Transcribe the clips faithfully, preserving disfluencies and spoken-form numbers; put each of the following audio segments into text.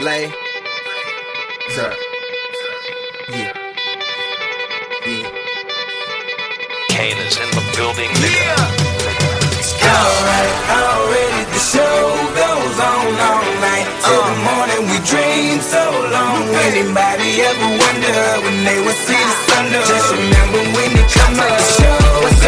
Lay. Sir. Yeah. Yeah. Kane is in the building, nigga. Yeah. Alright, already the show goes on all night. Till the morning we dream so long. Anybody ever wonder when they would see the sun? Just remember when they come up, the show goes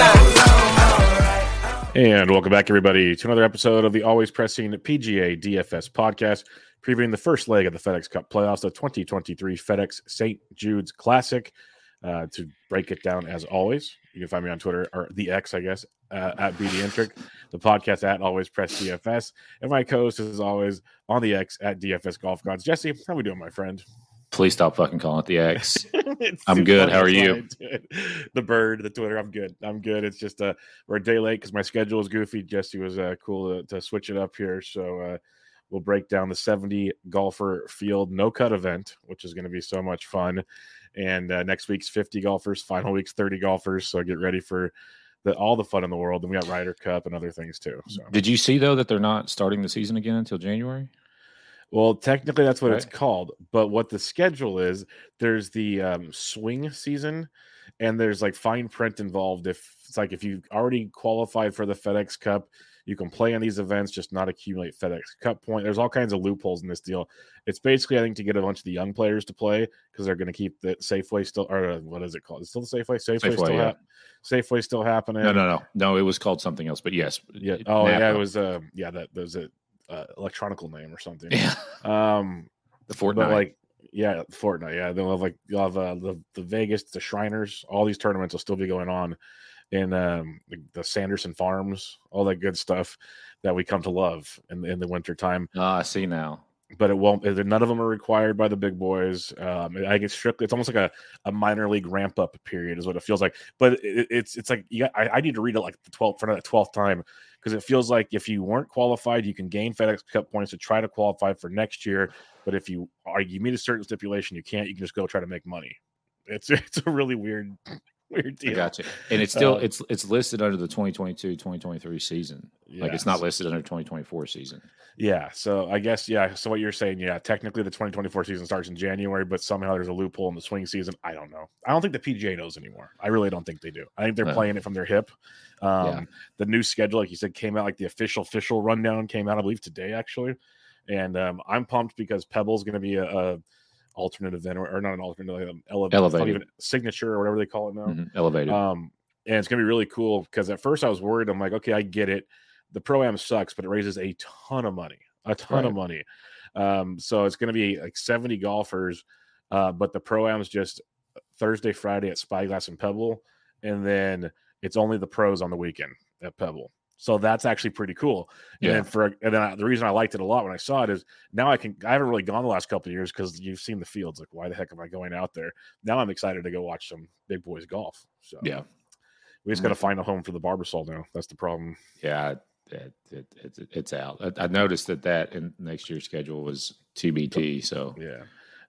on. And welcome back, everybody, to another episode of the Always Pressing P G A D F S podcast, previewing the first leg of the FedEx Cup playoffs, the twenty twenty-three FedEx Saint Jude's Classic. Uh, to break it down, as always, you can find me on Twitter, or the X, I guess, uh, at B D Intric, the podcast at Always Press D F S, and my co-host is always on the X at D F S Golf Gods. Jesse, how we doing, my friend? Please stop fucking calling it the X. I'm good. How are you? The bird, the Twitter. I'm good. I'm good. It's just uh, we're a day late because my schedule is goofy. Jesse was uh, cool to, to switch it up here, so uh, we'll break down the seventy golfer field no cut event, which is going to be so much fun. And uh, next week's fifty golfers, final week's thirty golfers. So get ready for the, all the fun in the world. And we got Ryder Cup and other things too. So did you see though that they're not starting the season again until January? Well, technically that's what Right. it's called. But what the schedule is, there's the um, swing season, and there's like fine print involved. If it's like if you already qualified for the FedEx Cup, you can play on these events, just not accumulate FedEx Cup point. There's all kinds of loopholes in this deal. It's basically, I think, to get a bunch of the young players to play because they're going to keep the Safeway still, or uh, what is it called? It's still the Safeway. Safeway, Safeway, still, yeah. ha- Safeway still happening. No, no, no, no. It was called something else, but yes. Yeah. It- Oh, yeah. Napa. It was. Uh, yeah. That there's a uh, electronical name or something. Yeah. Um, The but Fortnite. like, yeah, Fortnite. Yeah, they'll have like you'll have uh, the the Vegas, the Shriners. All these tournaments will still be going on, in um, the, the Sanderson Farms, all that good stuff that we come to love in in the winter time. Ah, I see now. But it won't. None of them are required by the big boys. Um, I get strictly. It's almost like a, a minor league ramp up period, is what it feels like. But it, it's it's like you got, I, I need to read it like the twelfth for the twelfth time because it feels like if you weren't qualified, you can gain FedEx Cup points to try to qualify for next year. But if you are you meet a certain stipulation, you can't. You can just go try to make money. It's it's a really weird weird deal. I got you. And it's still Uh, it's it's listed under the twenty twenty-two twenty twenty-three season. Like it's not listed under twenty twenty-four season. Yeah, so I guess yeah. So what you're saying, yeah, technically the twenty twenty-four season starts in January, but somehow there's a loophole in the swing season. I don't know. I don't think the P G A knows anymore. I really don't think they do. I think they're Yeah. playing it from their hip. Um, Yeah. The new schedule, like you said, came out like the official official rundown came out, I believe, today actually, and um, I'm pumped because Pebble's going to be a, a alternate event or, or not an alternate, like an ele- Elevated. it's not even signature or whatever they call it now. Mhm. Elevated. Um, and it's gonna be really cool because at first I was worried. I'm like, okay, I get it. The Pro-Am sucks, but it raises a ton of money, a ton Right. of money. Um, so it's gonna be like seventy golfers, uh, but the Pro-Am's just Thursday, Friday at Spyglass and Pebble, and then it's only the pros on the weekend at Pebble. So that's actually pretty cool. And Yeah. then for and then I, the reason I liked it a lot when I saw it is now I can I haven't really gone the last couple of years because you've seen the fields. Like, why the heck am I going out there? Now I'm excited to go watch some big boys golf. So Yeah. we just got to find a home for the Barbasol now. That's the problem. Yeah. It, it, it, it's out. I, I noticed that that in next year's schedule was T B T. So Yeah.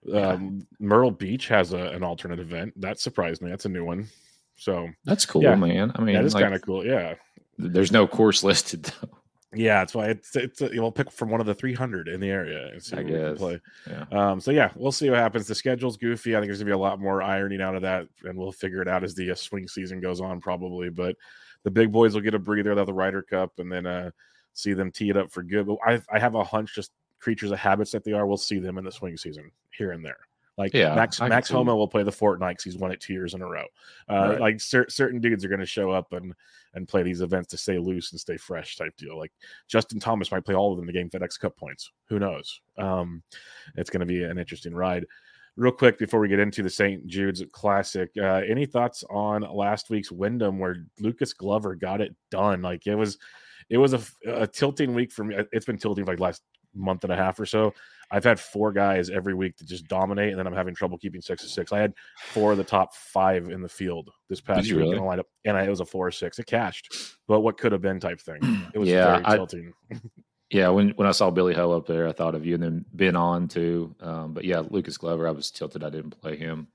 Um, Myrtle Beach has a, an alternate event. That surprised me. That's a new one. So that's cool, Yeah. man. I mean, that is like, kind of cool. Yeah. there's no course listed though. Yeah. That's why it's, it's a, you'll pick from one of the three hundred in the area and see I what we can guess. play. Yeah. Um, so yeah, we'll see what happens. The schedule's goofy. I think there's gonna be a lot more ironing out of that, and we'll figure it out as the uh, swing season goes on, probably. But the big boys will get a breather. They'll have the Ryder Cup, and then uh, see them tee it up for good. But I, I have a hunch, just creatures of habits that they are, we'll see them in the swing season here and there. Like Yeah, Max I can Max see- Homa will play the Fortnite because he's won it two years in a row. Uh, Right. Like cer- certain dudes are going to show up and and play these events to stay loose and stay fresh type deal. Like Justin Thomas might play all of them to gain FedEx Cup points. Who knows? Um, it's going to be an interesting ride. Real quick before we get into the Saint Jude's Classic, uh, any thoughts on last week's Wyndham where Lucas Glover got it done? Like it was, it was a, a tilting week for me. It's been tilting for like last month and a half or so. I've had four guys every week that just dominate, and then I'm having trouble keeping six to six. I had four of the top five in the field this past Did you week really? in a lineup, and I, it was a four or six. It cashed, but what could have been type thing. It was Yeah, very I- tilting. Yeah, when, when I saw Billy Ho up there, I thought of you, and then Ben on too. Um, but yeah, Lucas Glover, I was tilted. I didn't play him.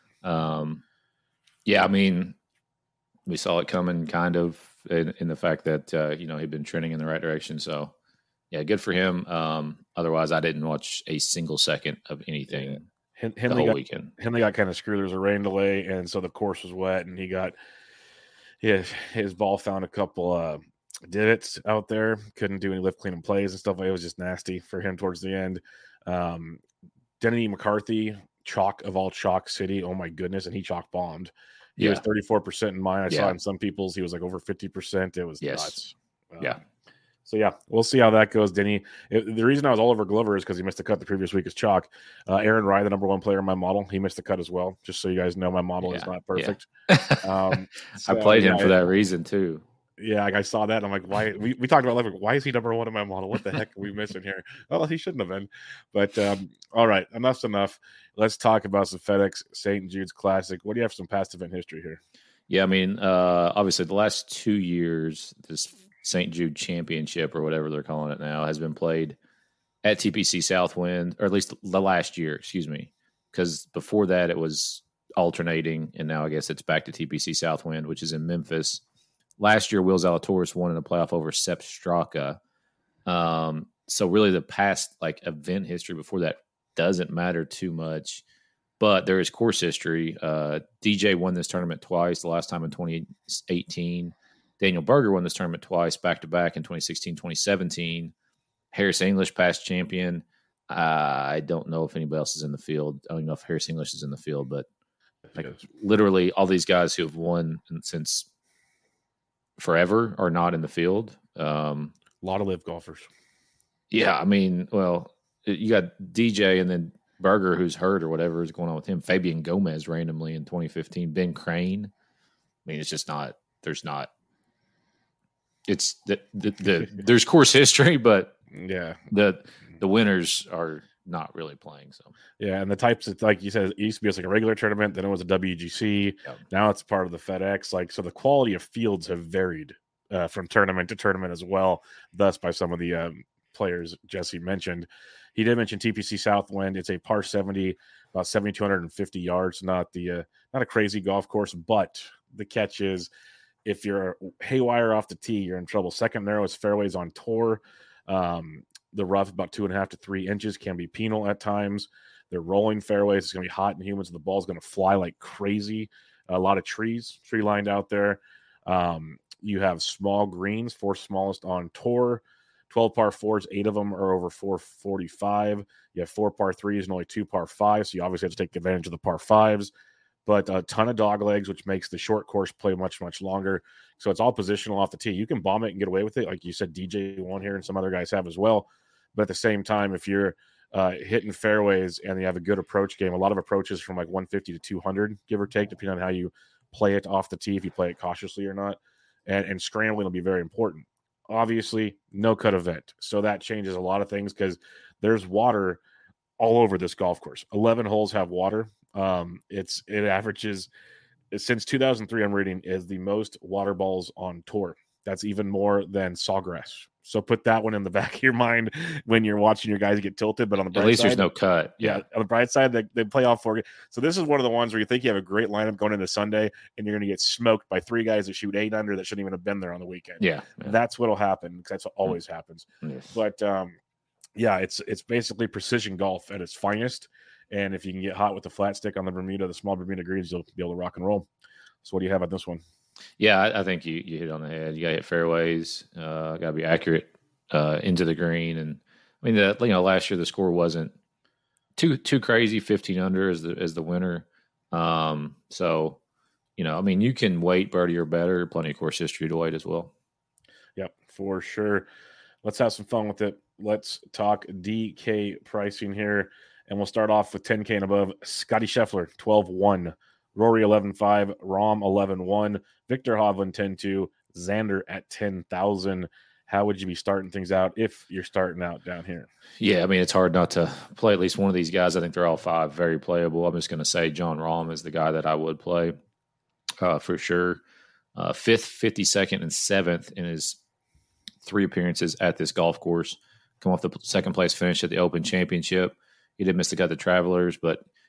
Um, yeah, I mean, we saw it coming kind of in, in the fact that uh, you know he'd been trending in the right direction. So yeah, good for him. Um, otherwise, I didn't watch a single second of anything Yeah. Hen- the Henley whole got, weekend. Henley got kind of screwed. There was a rain delay, and so the course was wet, and he got his his ball found a couple uh, divots out there. Couldn't do any lift clean and plays and stuff. It was just nasty for him towards the end. Um, Denny McCarthy, chalk of all chalk city. Oh my goodness, and he chalk bombed. He Yeah. was thirty-four percent in mine. I Yeah. saw in some people's he was like over fifty percent. It was Yes. nuts. Um, Yeah. So yeah, we'll see how that goes, Denny. It, the reason I was all over Glover is because he missed the cut the previous week as chalk. Uh, Aaron Rye, the number one player in my model, he missed the cut as well. Just so you guys know, my model is Yeah, not yeah. perfect. Um, I so, played him yeah, for that reason too. Yeah, like I saw that. And I'm like, why? We, we talked about like, why is he number one in my model? What the heck are we missing here? Oh, he shouldn't have been. But um, all right, enough's enough. Let's talk about some FedEx Saint Jude's Classic. What do you have some past event history here? Yeah, I mean, uh, obviously the last two years, this Saint Jude Championship or whatever they're calling it now has been played at T P C Southwind, or at least the last year, excuse me, because before that it was alternating, and now I guess it's back to T P C Southwind, which is in Memphis. Last year, Will Zalatoris won in a playoff over Sepp Straka. Um, so really the past like event history before that doesn't matter too much. But there is course history. Uh, D J won this tournament twice, the last time in twenty eighteen. Daniel Berger won this tournament twice, back-to-back in twenty sixteen, twenty seventeen. Harris English past champion. Uh, I don't know if anybody else is in the field. I don't even know if Harris English is in the field, but like literally all these guys who have won since forever are not in the field. Um, A lot of live golfers. yeah, I mean, well, you got D J and then Berger, who's hurt or whatever is going on with him. Fabian Gomez randomly in twenty fifteen. Ben Crane. I mean, it's just not. There's not. It's the, the, the there's course history, but Yeah. the the winners are not really playing. So Yeah, and the types of, like you said, it used to be just like a regular tournament, then it was a W G C. Yep. Now it's part of the FedEx. Like, so the quality of fields have varied uh, from tournament to tournament as well. Thus, by some of the um, players Jesse mentioned, he did mention T P C Southwind. It's a par seventy, about seven thousand two hundred fifty yards. Not the uh, not a crazy golf course, but the catch is, if you're haywire off the tee, you're in trouble. Second narrowest fairways on tour. Um, the rough about two and a half to three inches can be penal at times. They're rolling fairways. It's going to be hot and humid, so the ball's going to fly like crazy. A lot of trees, tree lined out there. Um, you have small greens, four smallest on tour. twelve par fours, eight of them are over four forty-five. You have four par threes and only two par fives, so you obviously have to take advantage of the par fives. But a ton of dog legs, which makes the short course play much, much longer. So it's all positional off the tee. You can bomb it and get away with it. Like you said, D J won here and some other guys have as well. But at the same time, if you're uh, hitting fairways and you have a good approach game, a lot of approaches from like one fifty to two hundred, give or take, depending on how you play it off the tee, if you play it cautiously or not. And, and scrambling will be very important. Obviously, no cut event. So that changes a lot of things because there's water all over this golf course. eleven holes have water. Um, it's it averages since two thousand three. I'm reading is the most water balls on tour. That's even more than Sawgrass. So put that one in the back of your mind when you're watching your guys get tilted. But on the bright at least side, there's no cut. yeah, on the bright side, they, they play off four. So this is one of the ones where you think you have a great lineup going into Sunday, and you're going to get smoked by three guys that shoot eight under that shouldn't even have been there on the weekend. Yeah, yeah. That's what'll happen because that's what always happens. Yes. But um, yeah, it's it's basically precision golf at its finest. And if you can get hot with the flat stick on the Bermuda, the small Bermuda greens, you'll be able to rock and roll. So what do you have on this one? Yeah, I, I think you, you hit on the head. You got to hit fairways. Uh, got to be accurate uh, into the green. And I mean, the, you know, last year the score wasn't too too crazy. fifteen under as the as the winner. Um, so, you know, I mean, you can wait birdie or better. Plenty of course history to wait as well. Yep, for sure. Let's have some fun with it. Let's talk D K pricing here. And we'll start off with ten K and above. Scotty Scheffler, twelve one. Rory, eleven five. Rahm, eleven one. Victor Hovland, ten two. Xander at ten thousand. How would you be starting things out if you're starting out down here? Yeah, I mean, it's hard not to play at least one of these guys. I think they're all five very playable. I'm just going to say John Rahm is the guy that I would play uh, for sure. Uh, fifth, fifty-second, and seventh in his three appearances at this golf course. Come off the second place finish at the Open Championship. He did miss the cut the Travelers, but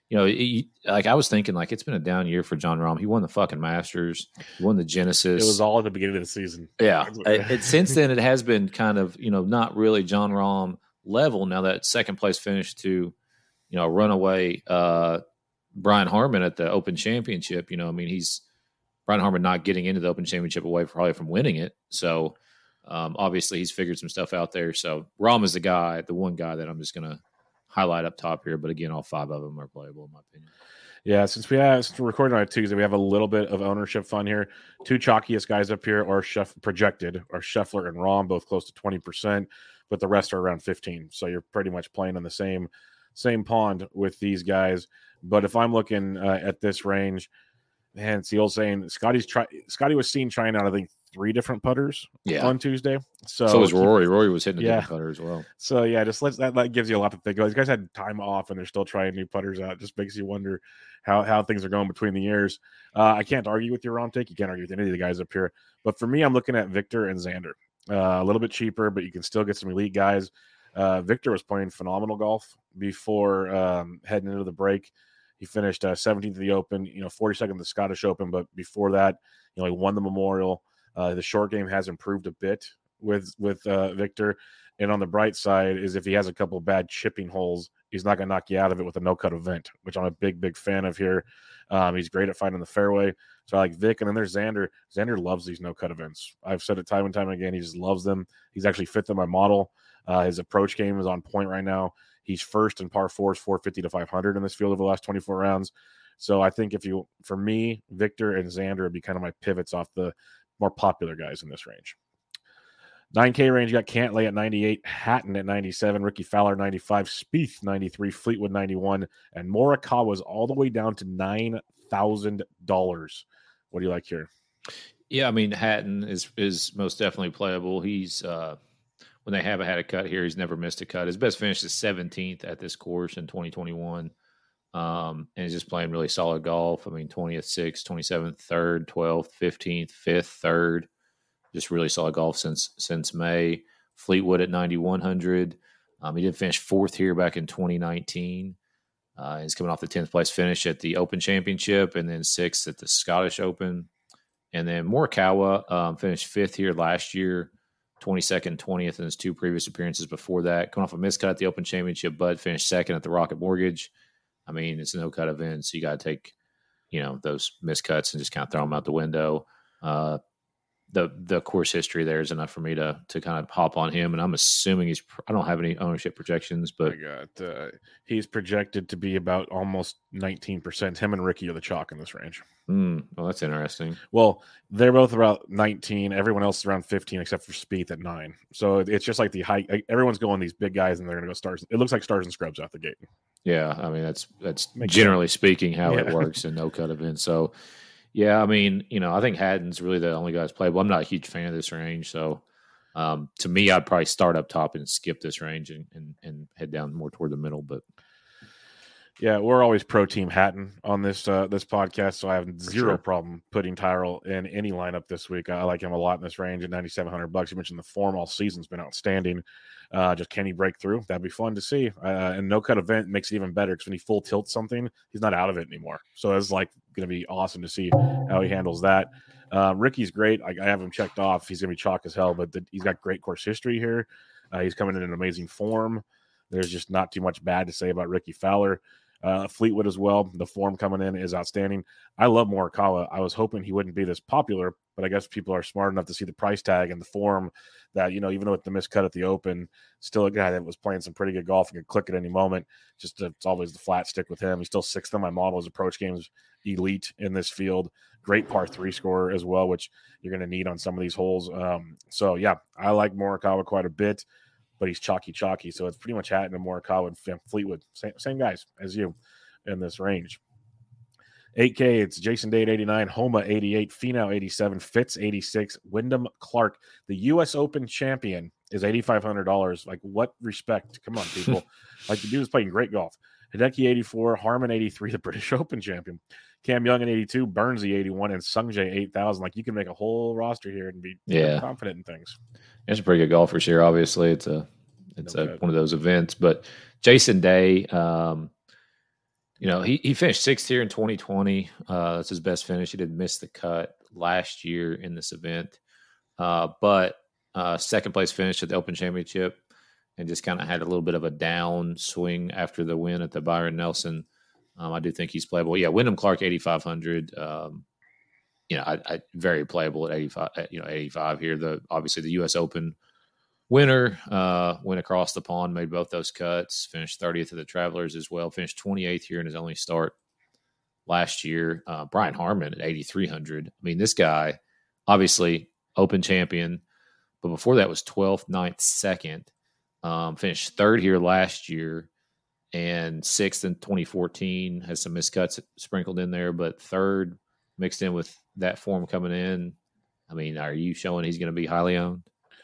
you know, it, like I was thinking, like it's been a down year for Jon Rahm. He won the fucking Masters, he won the Genesis. It was all at the beginning of the season. Yeah, it, it, since then it has been kind of, you know, not really Jon Rahm level. Now that second place finish to, you know, runaway uh, Brian Harman at the Open Championship. You know, I mean, he's Brian Harman not getting into the Open Championship away probably from winning it. So um, obviously he's figured some stuff out there. So Rahm is the guy, the one guy that I'm just going to highlight up top here. But again, all five of them are playable in my opinion. Yeah, since we have since we're recording on a Tuesday, we have a little bit of ownership fun here. Two chalkiest guys up here are Sheff, projected are Scheffler and Rahm, both close to twenty percent, but the rest are around fifteen. So you're pretty much playing in the same same pond with these guys. But if I'm looking uh, at this range, man, it's the old saying. Scotty's try Scotty was seen trying out, I think, three different putters yeah. on Tuesday. So, so was Rory. Rory was hitting a yeah. different putter as well. So yeah, just let that, that gives you a lot to think about. These guys had time off and they're still trying new putters out. It just makes you wonder how how things are going between the years. Uh, I can't argue with your Rahm take. You can't argue with any of the guys up here. But for me, I'm looking at Victor and Xander. Uh, a little bit cheaper, but you can still get some elite guys. Uh, Victor was playing phenomenal golf before um, heading into the break. He finished uh, seventeenth of the Open, you know, forty-second of the Scottish Open. But before that, you know, he won the Memorial. Uh, the short game has improved a bit with with uh, Victor. And on the bright side is if he has a couple bad chipping holes, he's not going to knock you out of it with a no-cut event, which I'm a big, big fan of here. Um, he's great at finding the fairway. So I like Vic. And then there's Xander. Xander loves these no-cut events. I've said it time and time again. He just loves them. He's actually fit in my model. Uh, his approach game is on point right now. He's first in par fours, four fifty to five hundred in this field over the last twenty-four rounds. So I think if you, for me, Victor and Xander would be kind of my pivots off the more popular guys in this range. nine K range, you got Cantlay at ninety-eight, Hatton at ninety-seven, Ricky Fowler ninety-five, Spieth ninety-three, Fleetwood ninety-one, and Morikawa's all the way down to nine thousand dollars. What do you like here? Yeah, I mean, Hatton is is most definitely playable. He's uh, when they haven't had a cut here, he's never missed a cut. His best finish is seventeenth at this course in twenty twenty-one. Um, and he's just playing really solid golf. I mean, twentieth, sixth, twenty-seventh, third, twelfth, fifteenth, fifth, third. Just really solid golf since since May. Fleetwood at ninety-one hundred. Um, he did finish fourth here back in twenty nineteen. Uh, he's coming off the tenth place finish at the Open Championship and then sixth at the Scottish Open. And then Morikawa um, finished fifth here last year, twenty-second, twentieth in his two previous appearances before that. Coming off a miscut at the Open Championship, but finished second at the Rocket Mortgage. I mean, it's a no-cut event, so you got to take, you know, those miscuts and just kind of throw them out the window. Uh, the the course history there is enough for me to to kind of hop on him, and I'm assuming he's. I don't have any ownership projections, but I got uh, he's projected to be about almost nineteen percent. Him and Ricky are the chalk in this range. Mm, well, that's interesting. Well, they're both about nineteen. Everyone else is around fifteen, except for Spieth at nine. So it's just like the high. Everyone's going these big guys, and they're going to go stars. It looks like stars and scrubs out the gate. Yeah, I mean that's that's Makes generally sense. speaking how Yeah. it works in no cut events. So, yeah, I mean, you know, I think Hatton's really the only guy that's playable. I'm not a huge fan of this range, so um, to me, I'd probably start up top and skip this range and, and and head down more toward the middle. But Yeah, we're always pro team Hatton on this uh, this podcast, so I have zero sure. problem putting Tyrell in any lineup this week. I like him a lot in this range at ninety-seven hundred bucks. You mentioned the form all season's been outstanding. Uh, just can he break through? That'd be fun to see. Uh, and no cut event makes it even better because when he full tilts something, he's not out of it anymore. So it's like going to be awesome to see how he handles that. Uh, Ricky's great. I, I have him checked off. He's going to be chalk as hell, but the, he's got great course history here. Uh, he's coming in an amazing form. There's just not too much bad to say about Ricky Fowler. Uh, Fleetwood as well. The form coming in is outstanding. I love Morikawa. I was hoping he wouldn't be this popular, but I guess people are smart enough to see the price tag and the form that, you know, even with the miscut at the Open, still a guy that was playing some pretty good golf and could click at any moment. Just uh, it's always the flat stick with him. He's still sixth on my model. His approach game is elite in this field. Great par three scorer as well, which you're going to need on some of these holes. Um, so, yeah, I like Morikawa quite a bit. But he's chalky, chalky. So it's pretty much Hatton and Morikawa and Fleetwood. Same, same guys as you in this range. eight K, it's Jason Day at eighty-nine, Homa eighty-eight, Finau eighty-seven, Fitz eighty-six, Wyndham Clark, the U S Open champion, is eighty-five hundred dollars. Like, what respect? Come on, people. Like, the dude is playing great golf. Hideki eighty-four, Harman eighty-three, the British Open champion. Cam Young at eighty-two, Burnsy eighty-one, and Sungjae eight thousand. Like, you can make a whole roster here and be Yeah. confident in things. there's a pretty good golfers here. Obviously, it's a it's No a, good. one of those events. But Jason Day, um, You know, he, he finished sixth here in twenty twenty. Uh, that's his best finish. He did miss the cut last year in this event, uh, but uh, second place finish at the Open Championship, and just kind of had a little bit of a down swing after the win at the Byron Nelson. Um, I do think he's playable. Yeah, Wyndham Clark eighty-five hundred. Um, you know, I, I very playable at eighty-five. You know, eighty-five here. The obviously the U S Open winner uh, went across the pond, made both those cuts, finished thirtieth of the Travelers as well, finished twenty-eighth here in his only start last year. Uh, Brian Harman at eighty-three hundred. I mean, this guy, obviously Open champion, but before that was twelfth, ninth, second. Um, finished third here last year and sixth in twenty fourteen. Has some miscuts sprinkled in there, but third mixed in with that form coming in. I mean, are you showing he's going to be highly owned?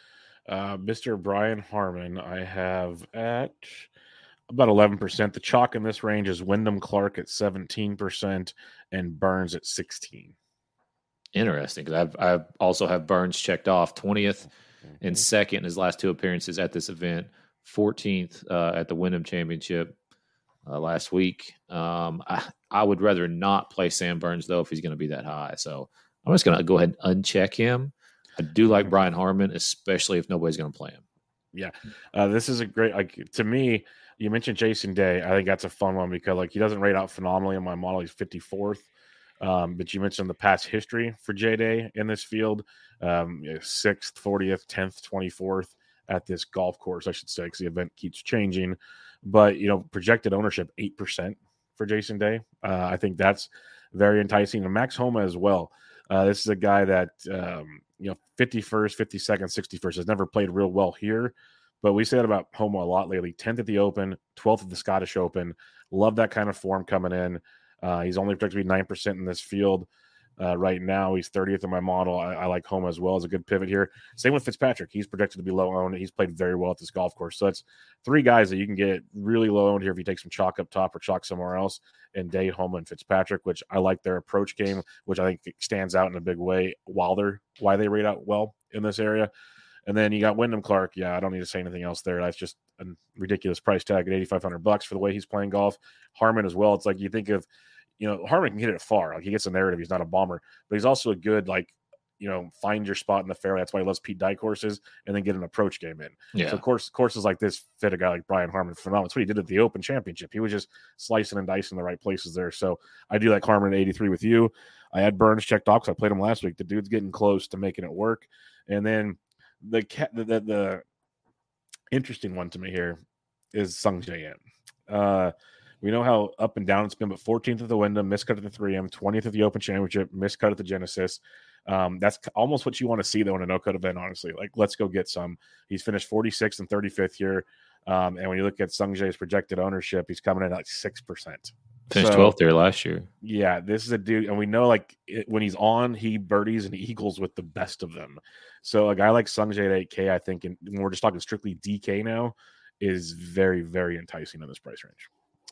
Uh, Mister Brian Harman, I have at about eleven percent. The chalk in this range is Wyndham Clark at seventeen percent and Burns at sixteen. Interesting, because I've, I also have Burns checked off twentieth Mm-hmm. and second in his last two appearances at this event, fourteenth uh, at the Wyndham Championship uh, last week. Um, I, I would rather not play Sam Burns, though, if he's going to be that high. So I'm just going to go ahead and uncheck him. I do like Brian Harman, especially if nobody's going to play him. Yeah, uh, this is a great, like, to me, you mentioned Jason Day. I think that's a fun one because, like, he doesn't rate out phenomenally in my model. He's fifty-fourth. Um, but you mentioned the past history for J-Day in this field. Um, you know, sixth, fortieth, tenth, twenty-fourth at this golf course, I should say, because the event keeps changing. But, you know, projected ownership, eight percent for Jason Day. Uh, I think that's very enticing. And Max Homa as well. Uh, this is a guy that, um, you know, fifty-first, fifty-second, sixty-first has never played real well here. But we say that about Homa a lot lately. tenth at the Open, twelfth at the Scottish Open. Love that kind of form coming in. Uh, he's only projected to be nine percent in this field uh, right now. He's thirtieth in my model. I, I like Homa as well as a good pivot here. Same with Fitzpatrick. He's projected to be low owned. He's played very well at this golf course. So it's three guys that you can get really low owned here if you take some chalk up top or chalk somewhere else. And Day, Homa, and Fitzpatrick, which I like their approach game, which I think stands out in a big way while they're why they rate out well in this area. And then you got Wyndham Clark. Yeah, I don't need to say anything else there. That's just a ridiculous price tag at eighty-five hundred bucks for the way he's playing golf. Harman as well. It's like you think of, you know, Harman can hit it far. Like he gets a narrative. He's not a bomber, but he's also a good, like, you know, find your spot in the fairway. That's why he loves Pete Dye courses and then get an approach game in. Yeah. So course, courses like this fit a guy like Brian Harman phenomenal. That's what he did at the Open Championship. He was just slicing and dicing the right places there. So I do like Harman at eighty-three with you. I had Burns checked off because I played him last week. The dude's getting close to making it work. And then the the, the, the interesting one to me here is Sungjae Im. Uh, We know how up and down it's been, but fourteenth at the Wyndham, miscut at the three M, twentieth at the Open Championship, miscut at the Genesis. Um, that's almost what you want to see, though, in a no-cut event, honestly. Like, let's go get some. He's finished forty-sixth and thirty-fifth here. Um, and when you look at Sungjae's projected ownership, he's coming in at like six percent. Finished So, twelfth there last year. yeah, this is a dude. And we know, like, it, when he's on, he birdies and eagles with the best of them. So a guy like Sungjae at eight K, I think, and when we're just talking strictly D K now, is very, very enticing in this price range.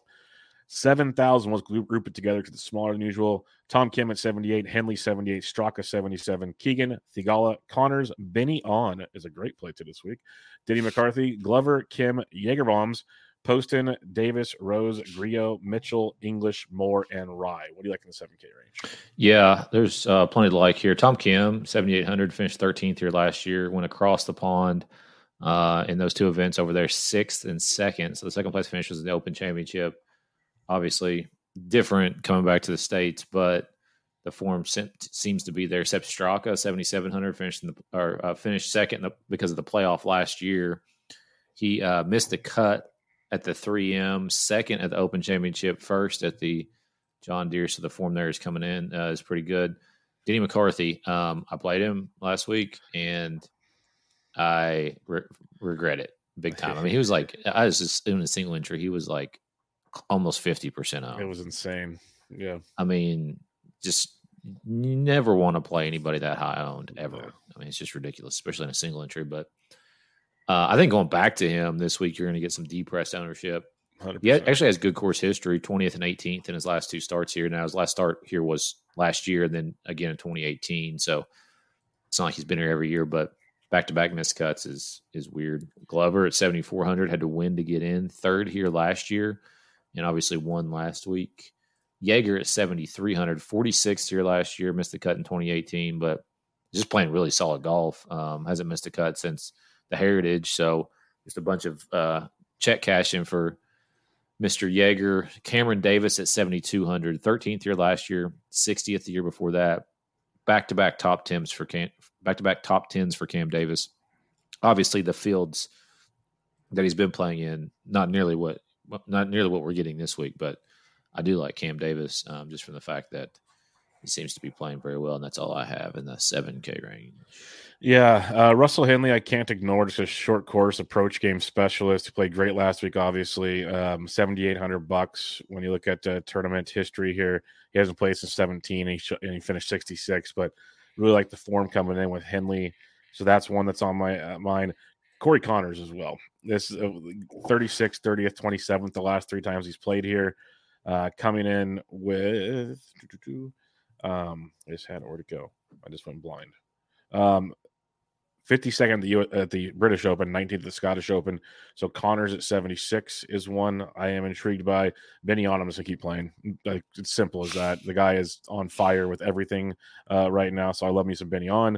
seven thousand was group it together because it's smaller than usual. Tom Kim at seventy-eight, Henley seventy-eight, Straka seventy-seven, Keegan, Thigala, Connors, Benny On is a great play to this week. Diddy McCarthy, Glover, Kim, Jagerbombs, Poston, Davis, Rose, Griot, Mitchell, English, Moore, and Rye. What do you like in the seven K range? Yeah, there's uh, plenty to like here. Tom Kim, seventy-eight hundred, finished thirteenth here last year, went across the pond uh, in those two events over there, sixth and second. So the second place finish was in the Open Championship. Obviously different coming back to the States, but the form se- seems to be there. Sepp Straka, seventy-seven hundred, finished in the, or uh, finished second in the, because of the playoff last year. He uh, missed the cut at the three M, second at the Open Championship, first at the John Deere. So the form there is coming in uh, is pretty good. Denny McCarthy, um, I played him last week and I re- regret it big time. I mean, he was like, I was just in a single entry. He was like almost fifty percent owned. It was insane. Yeah. I mean, just you never want to play anybody that high owned ever. Yeah. I mean, it's just ridiculous, especially in a single entry. But uh, I think going back to him this week, you're going to get some depressed ownership. one hundred He percent. actually has good course history, twentieth and eighteenth in his last two starts here. Now, his last start here was last year and then again in twenty eighteen. So it's not like he's been here every year, but back-to-back missed cuts is is weird. Glover at seventy-four hundred had to win to get in. Third here last year. and obviously won last week. Jaeger at seventy-three hundred, forty-sixth here last year, missed the cut in twenty eighteen, but just playing really solid golf. Um, hasn't missed a cut since the Heritage, so just a bunch of uh, check cashing for Mister Jaeger. Cameron Davis at seventy-two hundred, thirteenth year last year, sixtieth the year before that. Back-to-back top tens for Cam, back-to-back top tens for Cam Davis. Obviously, the fields that he's been playing in, not nearly what not nearly what we're getting this week, but I do like Cam Davis um, just from the fact that he seems to be playing very well, and that's all I have in the seven K range. Yeah, uh, Russell Henley, I can't ignore. Just a short course approach game specialist. He played great last week, obviously. Um, seventy-eight hundred bucks. When you look at uh, tournament history here, he hasn't played since seventeen, and he, sh- and he finished sixty-six. But really like the form coming in with Henley, so that's one that's on my uh, mind. Corey Connors as well. This uh, thirty-sixth, thirtieth, twenty-seventh, the last three times he's played here. Uh, coming in with um, I just had where to go. I just went blind. Um, fifty-second at the, U- at the British Open, nineteenth at the Scottish Open. So Connors at seventy-six is one I am intrigued by. Benny Onum is to keep playing. Like, it's simple as that. The guy is on fire with everything uh, right now. So I love me some Benny On.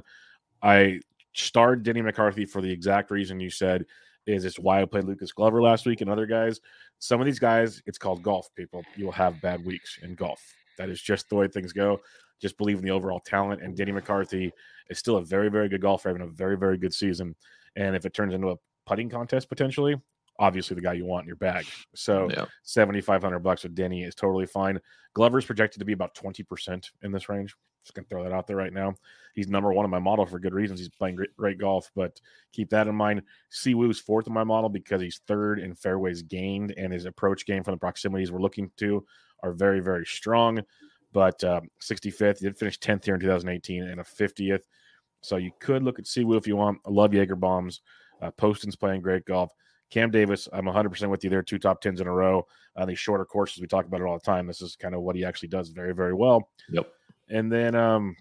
I starred Denny McCarthy for the exact reason you said. Is it's why I played Lucas Glover last week and other guys. Some of these guys, it's called golf, people. You will have bad weeks in golf. That is just the way things go. Just believe in the overall talent. And Denny McCarthy is still a very, very good golfer, having a very, very good season. And if it turns into a putting contest potentially, obviously the guy you want in your bag. So yeah. seventy-five hundred bucks with Denny is totally fine. Glover's projected to be about twenty percent in this range. Just going to throw that out there right now. He's number one in my model for good reasons. He's playing great, great golf, but keep that in mind. Siwoo's fourth in my model because he's third in fairways gained, and his approach game from the proximities we're looking to are very, very strong. But uh, sixty-fifth, he did finish tenth here in two thousand eighteen and a fiftieth. So you could look at Siwoo if you want. I love Jaeger bombs. Uh, Poston's playing great golf. Cam Davis, I'm one hundred percent with you there. Two top tens in a row. Uh, these shorter courses, we talk about it all the time. This is kind of what he actually does very, very well. Yep. And then, um,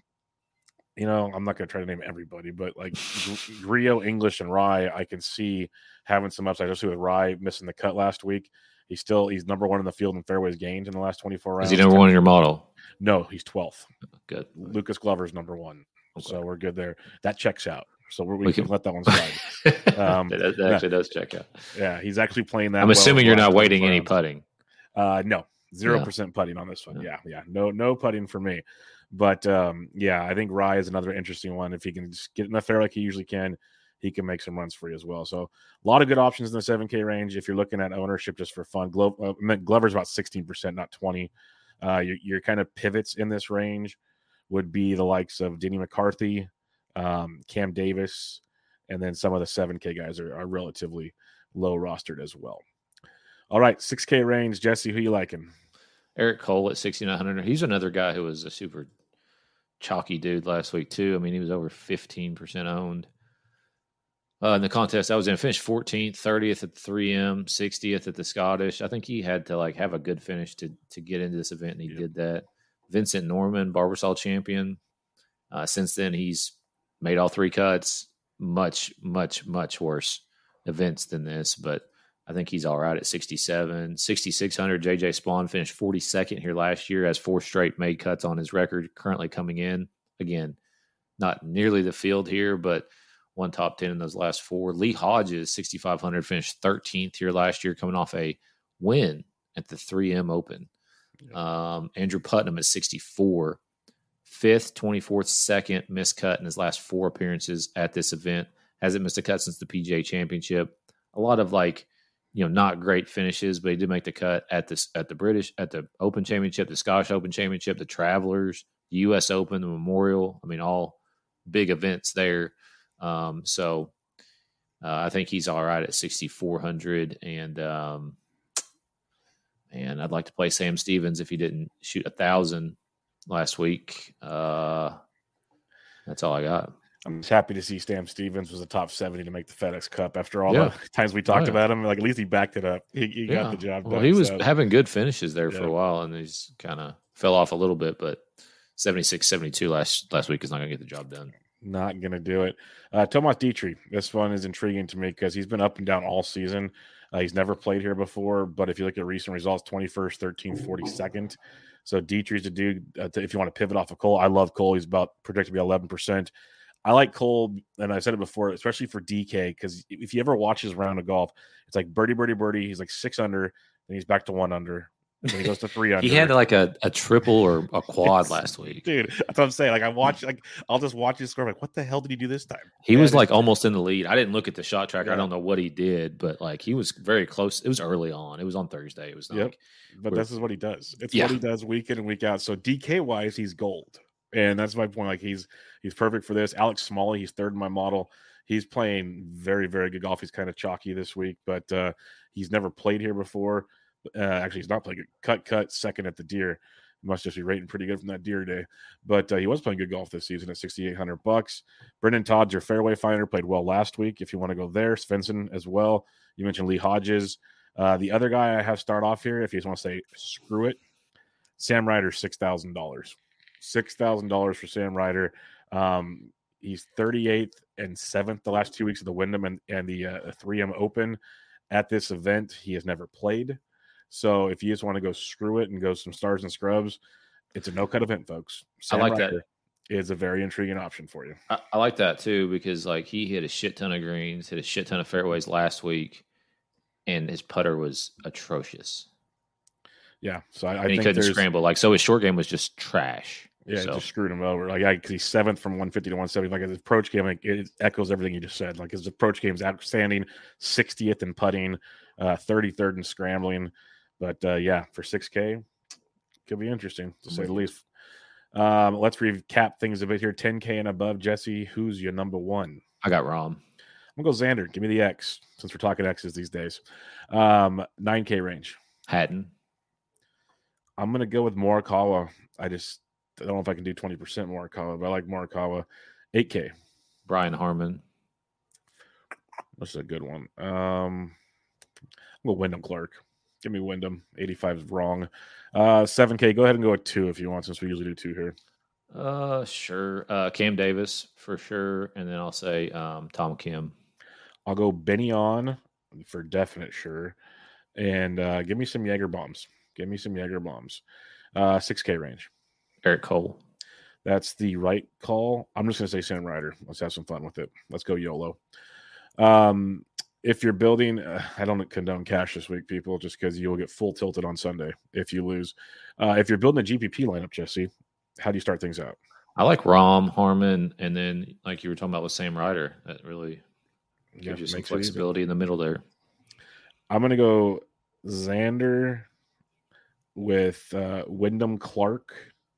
you know, I'm not going to try to name everybody, but like Rio, English, and Rye, I can see having some upside. Especially with Rye missing the cut last week. He's still he's number one in the field in fairways gained in the last twenty-four rounds. Is he number one in your model? No, he's twelfth. Good. Lucas Glover's number one. Okay. So we're good there. That checks out. So we're, we, we can, can let that one slide. Um, that, that actually yeah. does check out. Yeah, he's actually playing that. I'm well assuming you're not waiting any putting. Uh, no, zero yeah. percent putting on this one. Yeah. yeah, yeah, no, no putting for me. But um, yeah, I think Rye is another interesting one. If he can just get in the fair like he usually can, he can make some runs for you as well. So a lot of good options in the seven K range. If you're looking at ownership just for fun, Glo- uh, Glover's about sixteen percent, not twenty. Uh, your, your kind of pivots in this range would be the likes of Denny McCarthy, um, Cam Davis, and then some of the seven K guys are, are relatively low rostered as well. All right, six K range. Jesse, who you liking? Eric Cole at sixty-nine hundred. He's another guy who was a super chalky dude last week too. I mean, he was over fifteen percent owned. Uh, in the contest I was in, finished fourteenth, thirtieth at the three M, sixtieth at the Scottish. I think he had to like have a good finish to to get into this event, and he yep. did that. Vincent Norman, Barbasol champion. Uh, since then, he's made all three cuts. Much, much, much worse events than this, but I think he's all right at sixty-seven. sixty-six hundred, J J Spawn finished forty-second here last year, has four straight made cuts on his record, currently coming in. Again, not nearly the field here, but one top ten in those last four. Lee Hodges, sixty-five hundred, finished thirteenth here last year, coming off a win at the three M Open. Yeah. Um, Andrew Putnam at sixty-four, fifth, twenty-fourth, second, missed cut in his last four appearances at this event. Hasn't missed a cut since the P G A Championship. A lot of like, you know, not great finishes, but he did make the cut at this at the British, at the Open Championship, the Scottish Open Championship, the Travelers, the U S Open, the Memorial. I mean, all big events there. Um, so uh, I think he's all right at sixty-four hundred. And, um, and I'd like to play Sam Stevens if he didn't shoot a thousand last week. Uh, that's all I got. I'm just happy to see Sam Stevens was a top seventy to make the FedEx Cup after all yeah. the times we talked oh, yeah. about him. Like, at least he backed it up. He, he yeah. got the job done. Well, he was so. having good finishes there yeah. for a while, and he's kind of fell off a little bit, but seventy-six, seventy-two last, last week is not going to get the job done. Not going to do it. Uh, Tomas Dietrich, this one is intriguing to me because he's been up and down all season. Uh, he's never played here before, but if you look at recent results, twenty-first, thirteenth, forty-second. So Dietrich's a dude, uh, to, if you want to pivot off of Cole. I love Cole. He's about predicted to be eleven percent. I like Cole, and I said it before, especially for D K, because if you ever watch his round of golf, it's like birdie, birdie, birdie. He's like six under, and he's back to one under. Then he goes to three under. He had like a, a triple or a quad last week. Dude, that's what I'm saying. Like, I watch, like, I'll just watch his score. I'm like, what the hell did he do this time? He Man, was like almost in the lead. I didn't look at the shot tracker. Yeah. I don't know what he did, but like he was very close. It was early on. It was on Thursday. It was not Yep. like, But we're- this is what he does. It's Yeah. what he does week in and week out. So D K wise, he's gold. And that's my point. Like, he's he's perfect for this. Alex Smalley, he's third in my model. He's playing very, very good golf. He's kind of chalky this week, but uh, he's never played here before. Uh, actually, he's not playing good. Cut, cut, second at the Deer. He must just be rating pretty good from that Deer day. But uh, he was playing good golf this season at sixty-eight hundred bucks. Brendan Todd's your fairway finder. Played well last week. If you want to go there, Svensson as well. You mentioned Lee Hodges. Uh, the other guy I have start off here, if you just want to say screw it, Sam Ryder, six thousand dollars. six thousand dollars for Sam Ryder. Um, he's thirty-eighth and seventh the last two weeks of the Wyndham and, and the uh, three M Open. At this event, he has never played. So if you just want to go screw it and go some stars and scrubs, it's a no-cut event, folks. Sam I like that. Ryder is a very intriguing option for you. I, I like that too because like he hit a shit ton of greens, hit a shit ton of fairways last week, and his putter was atrocious. Yeah, so I, I And he think couldn't there's scramble. Like so, his short game was just trash. yeah, it So, just screwed him over. Like, yeah, because he's seventh from one fifty to one seventy. Like his approach game, like, it echoes everything you just said. Like his approach game is outstanding, sixtieth in putting, uh, thirty-third in scrambling. But uh, yeah, for six K, could be interesting to say the least. Um, let's recap things a bit here. ten K and above, Jesse. Who's your number one? I got Rom. I'm gonna go Xander. Give me the X since we're talking X's these days. Um, nine K range. Hatton. I'm gonna go with Morikawa. I just I don't know if I can do twenty percent Morikawa, but I like Morikawa. eight K. Brian Harmon. That's a good one. Um, I'm going Wyndham Clark. Give me Wyndham. eighty-five is wrong. Uh, seven K. Go ahead and go with two if you want, since we usually do two here. Uh, sure. Uh, Cam Davis for sure, and then I'll say um, Tom Kim. I'll go Benny on for definite sure, and uh, give me some Jaeger bombs. Give me some Jaeger bombs. Uh, six K range. Eric Cole. That's the right call. I'm just going to say Sam Ryder. Let's have some fun with it. Let's go YOLO. Um, if you're building, uh, I don't condone cash this week, people, just because you'll get full tilted on Sunday if you lose. Uh, if you're building a G P P lineup, Jesse, how do you start things out? I like Rom, Harmon, and then like you were talking about with Sam Ryder. That really gives Yeah, you some makes it easy. flexibility in the middle there. I'm going to go Xander with uh, Wyndham Clark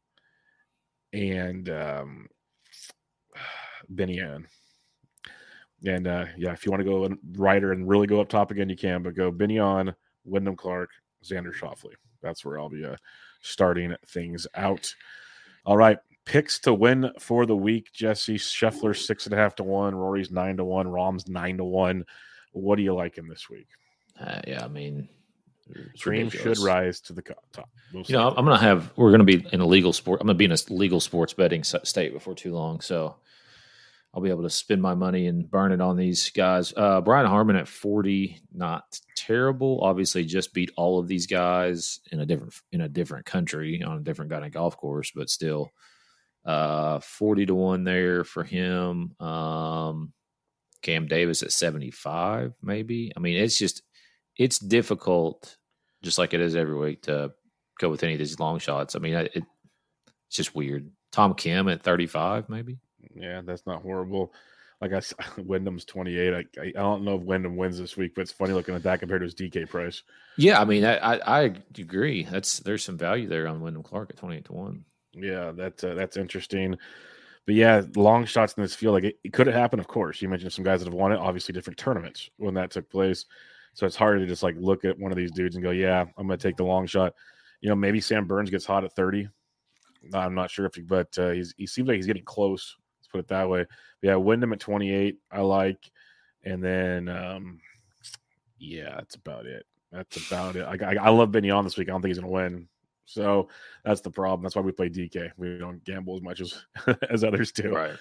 and um, Benny Ann. And uh, yeah, if you want to go Ryder and really go up top again, you can, but go Benny on, Wyndham Clark, Xander Schauffele. That's where I'll be uh, starting things out. All right. Picks to win for the week. Jesse Scheffler, six and a half to one. Rory's nine to one. Rom's nine to one. What do you like in this week? Uh, yeah, I mean, it's Dream ridiculous. should rise to the co- top. We'll You know, see. I'm going to have, we're going to be in a legal sport. I'm going to be in a legal sports betting s- state before too long. So I'll be able to spend my money and burn it on these guys. Uh, Brian Harmon at forty, not terrible. Obviously, just beat all of these guys in a different in a different country on a different kind of golf course, but still, uh, forty to one there for him. Um, Cam Davis at seventy-five, maybe. I mean, it's just it's difficult, just like it is every week, to go with any of these long shots. I mean, it, it's just weird. Tom Kim at thirty-five, maybe. Yeah, that's not horrible. Like I said, Wyndham's twenty-eight. I, I I don't know if Wyndham wins this week, but it's funny looking at that compared to his D K price. Yeah, I mean, I, I, I agree. That's there's some value there on Wyndham Clark at twenty-eight to one. Yeah, that's uh, that's interesting. But yeah, long shots in this field, like it, it could have happened. Of course, you mentioned some guys that have won it. Obviously, different tournaments when that took place. So it's hard to just like look at one of these dudes and go, "Yeah, I'm going to take the long shot." You know, maybe Sam Burns gets hot at thirty. I'm not sure if, he, but uh, he's he seems like he's getting close. Let's put it that way. But yeah, Wyndham at twenty-eight, I like, and then um, yeah, that's about it. That's about it. I, I, I love Benny on this week. I don't think he's going to win. So that's the problem. That's why we play D K. We don't gamble as much as as others do. Right.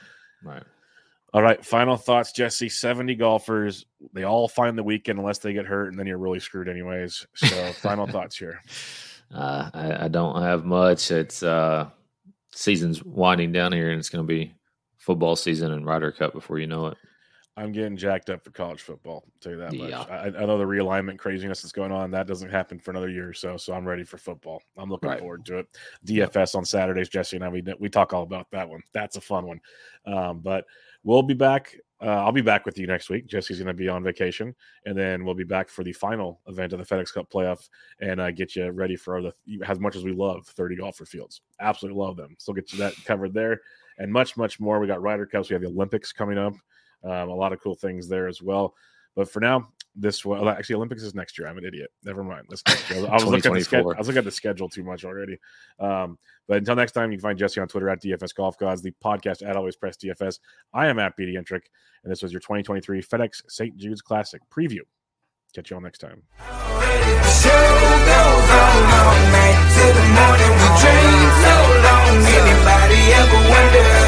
Right. All right. Final thoughts, Jesse. seventy golfers. They all find the weekend unless they get hurt, and then you're really screwed anyways. So final thoughts here. Uh, I, I don't have much. It's uh, season's winding down here, and it's going to be football season and Ryder Cup before you know it. I'm getting jacked up for college football. I'll tell you that much. Yeah. I, I know the realignment craziness that's going on. That doesn't happen for another year or so. So I'm ready for football. I'm looking Right. forward to it. D F S on Saturdays, Jesse and I, we, we talk all about that one. That's a fun one. Um, but we'll be back. Uh, I'll be back with you next week. Jesse's going to be on vacation. And then we'll be back for the final event of the FedEx Cup playoff and uh, get you ready for the, as much as we love thirty golfer fields. Absolutely love them. So get you that covered there and much, much more. We got Ryder Cups. We have the Olympics coming up. Um, a lot of cool things there as well. But for now, this well, actually Olympics is next year. I'm an idiot. Never mind. That's next year. I was looking at the schedule. I was looking at the schedule too much already. Um, but until next time, you can find Jesse on Twitter at D F S Golf Gods, the podcast at Always Press D F S. I am at B D Entrick, and this was your twenty twenty-three FedEx Saint Jude's Classic preview. Catch you all next time. The show goes on all night till the morning we dream so long. Anybody ever wonder